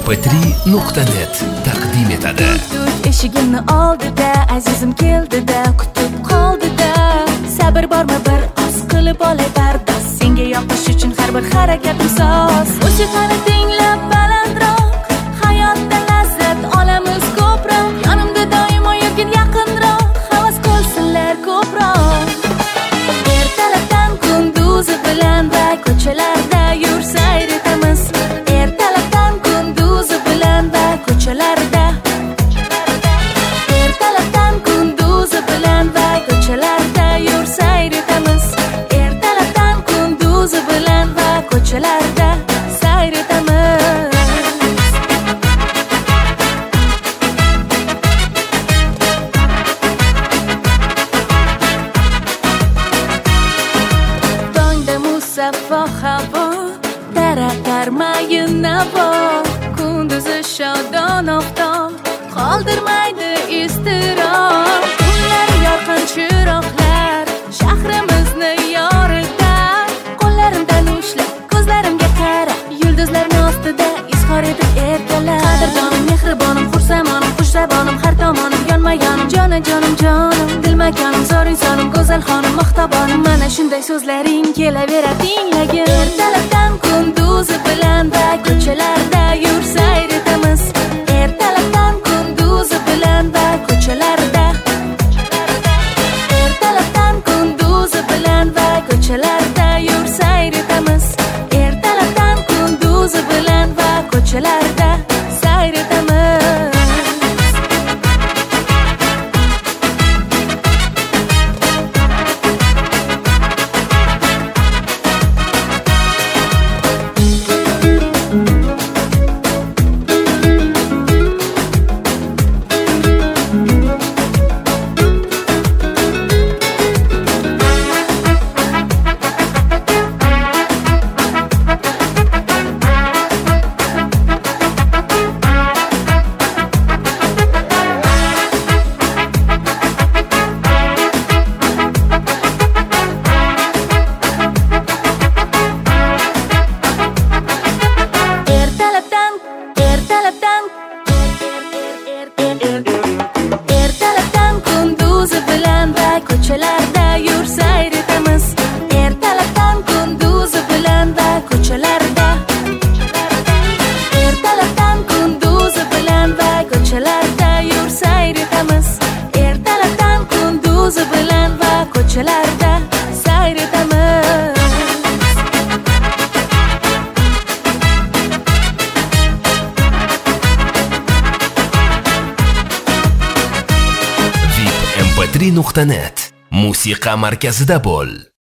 mp3.net taqdim etadi. Eshigimni oldida azizim keldida, kutib qoldida. Sabr bormi bir oz qilib olay bardosh, senga yoqish uchun har bir harakatim soz. Musiqani tinglab balandroq, hayotda lazzat olamiz ko'proq. Yonimda doimo yurgin yaqinroq, havas qilsinlar ko'proq. Ertalabdan kunduzi bilan va ko'chalarda yur sayr etamiz. Ertalabdan kunduzi bilan va ko'chalarda. Ertalabdan kunduzi bilan va ko'chalarda yur sayr etamiz. Ertalabdan kunduzi bilan va ko'chalarda sayr etamiz. Tongda musaffo havo, taratar mayin navo, kunduzi shodon oftob qoldirmaydi iztirob. Kunlar yorqin chiroqlar shahrimizni yoritar. Qo'llarimdan ushlab ko'zlarimga qara, yulduzlarning ostida izhor etib erkalar. Qadrdonim, mehribonim, xursamonim, xushzabonim, har tomonim yonma-yonim, jonim jonim, dilmakanim, zo'r insonim, go'zal xonim, mahtabonim. Mana shunday so'zlaring kelaverar tinglagin. Ertalabdan kunduzi bilan va ko'chalarda yur sayr etamiz. Ertalabdan kunduzi bilan va ko'chalarda. Ertalabdan kunduzi bilan va ko'chalarda yur sayr etamiz. Ertalabdan kunduzi bilan va ko'chalarda sayr etamiz. Ertalabdan kunduzi bilan va ko'chalarda yur sayr etamiz. Ertalabdan kunduzi bilan va ko'chalarda. Ertalabdan kunduzi bilan va ko'chalarda yur sayr etamiz. Ertalabdan kunduzi bilan va ko'chalarda sayr etamiz. mp3.net musiqa markazida bo'l.